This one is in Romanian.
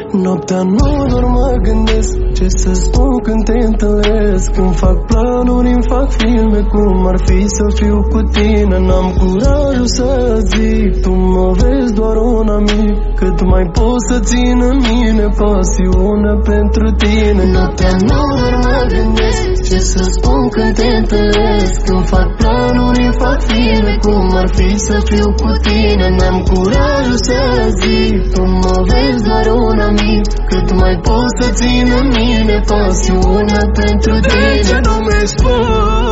Noaptea nu doar mă gândesc ce să spun când te întâlnesc. Când fac planuri, îmi fac filme cum ar fi să fiu cu tine. N-am curajul să zic, tu mă vezi doar un amic. Cât mai pot să țin în mine pasiune pentru tine. Noaptea nu doar mă gândesc ce să spun când te întâlnesc. Când fac planuri, îmi fac filme cum ar fi să fiu cu tine. N-am curajul să zic, tu mă vezi doar un amic. Cât mai pot să țin în mine pasiunea pentru tine. De ce nu mi-ai spus